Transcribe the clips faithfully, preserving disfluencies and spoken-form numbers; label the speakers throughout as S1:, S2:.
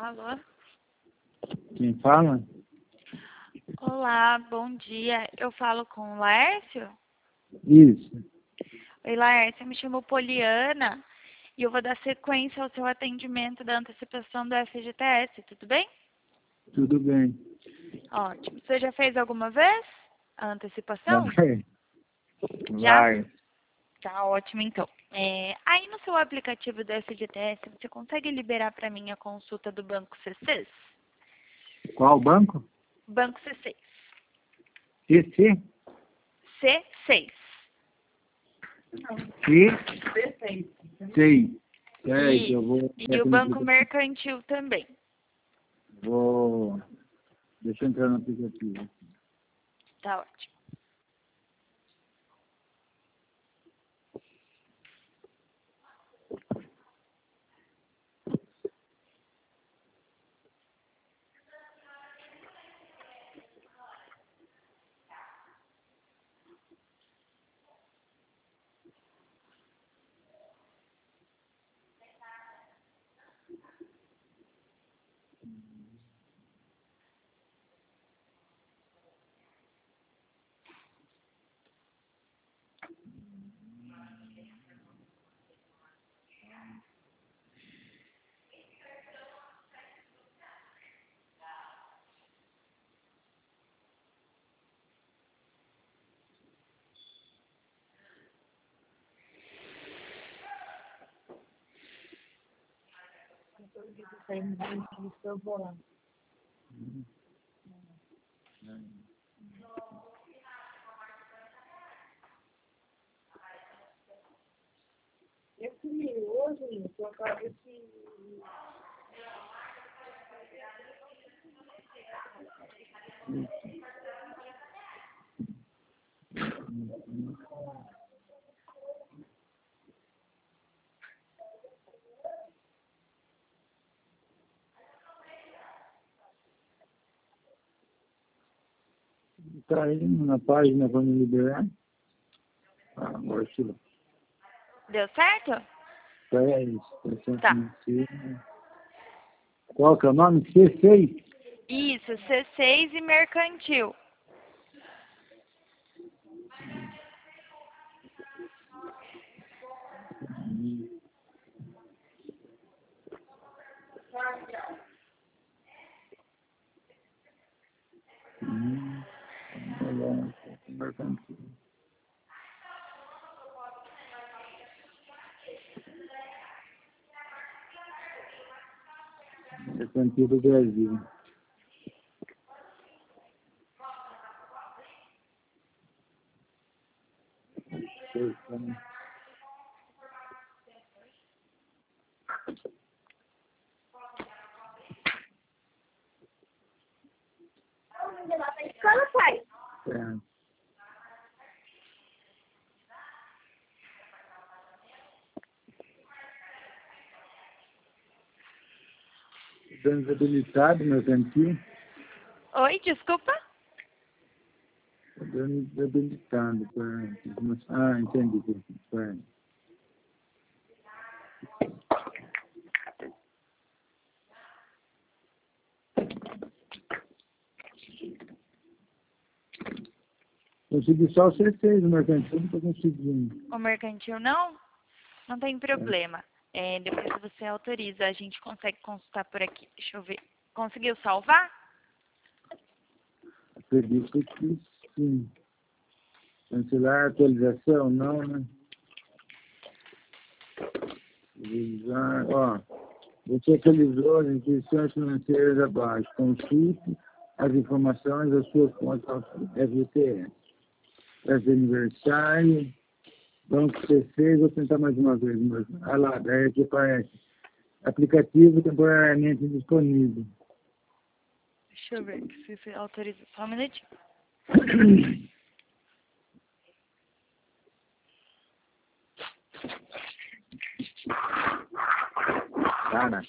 S1: Alô?
S2: Quem fala?
S1: Olá, bom dia. Eu falo com o Laércio?
S2: Isso.
S1: Oi, Laércio, eu me chamo Poliana e eu vou dar sequência ao seu atendimento da antecipação do F G T S, tudo bem?
S2: Tudo bem.
S1: Ótimo. Você já fez alguma vez a antecipação?
S2: Vai.
S1: Já?
S2: Vai.
S1: Tá ótimo, então. É, aí no seu aplicativo do F G T S, você consegue liberar para mim a consulta do Banco C seis?
S2: Qual banco?
S1: Banco C seis.
S2: C C?
S1: C seis.
S2: C seis. Sei. Sei que
S1: E,
S2: eu vou...
S1: e o Banco Mercantil também.
S2: Vou... Deixa eu entrar no aplicativo.
S1: Tá ótimo.
S2: Tá indo na página para me liberar. Ah, agora tirou.
S1: Deu certo?
S2: É isso.
S1: Tá.
S2: Qual que é o nome? C seis?
S1: Isso, C seis e Mercantil.
S2: Hum, mercantil. Mercantil do Brasil. Sei, como...
S3: Escola, pai.
S2: É. Desabilitado, mercantil.
S1: Oi, desculpa?
S2: Desabilitado. Ah, entendi. Pera. Consegui só o C seis, o mercantil não estou conseguindo.
S1: O Mercantil não? Não tem problema. É, depois que você autoriza, a gente consegue consultar por aqui. Deixa eu ver. Conseguiu salvar?
S2: Acredito que sim. Cancelar a atualização, não, né? Revisar, ó. Você atualizou as instituições financeiras abaixo. Consulte as informações da sua conta F G T S. Festa de aniversário, Banco C seis, vou tentar mais uma vez. Olha lá, daí aqui aparece. Aplicativo temporariamente disponível.
S1: Deixa eu ver se você autoriza. Só um minutinho.
S2: Cara.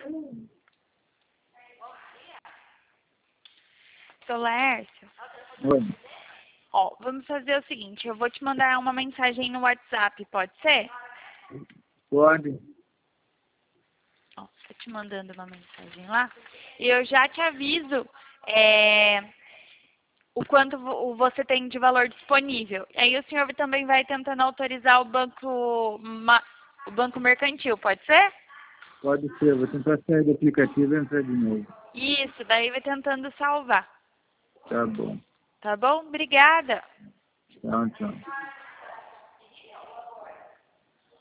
S1: Seu Laércio,
S2: Oi.
S1: ó, vamos fazer o seguinte, eu vou te mandar uma mensagem no WhatsApp, pode ser?
S2: Pode?
S1: Ó, tô te mandando uma mensagem lá. E eu já te aviso é, o quanto vo- você tem de valor disponível. Aí o senhor também vai tentando autorizar o banco, ma- o banco mercantil, pode ser?
S2: Pode ser. Vou tentar sair do aplicativo e entrar de novo.
S1: Isso, daí vai tentando salvar.
S2: Tá bom.
S1: Tá bom? Obrigada.
S2: Tchau, tchau.